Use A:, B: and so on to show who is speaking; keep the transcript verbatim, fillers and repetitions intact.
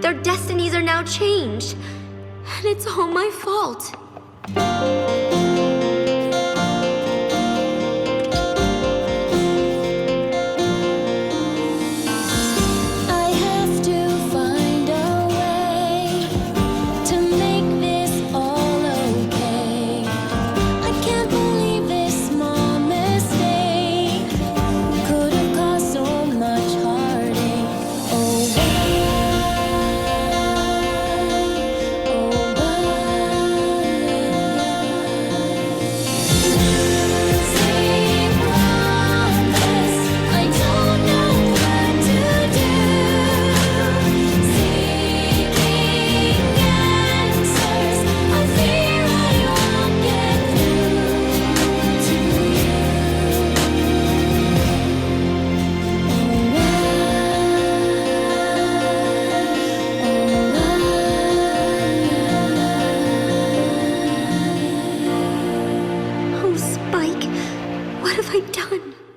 A: Their destinies are now changed. And it's all my fault. What have I done?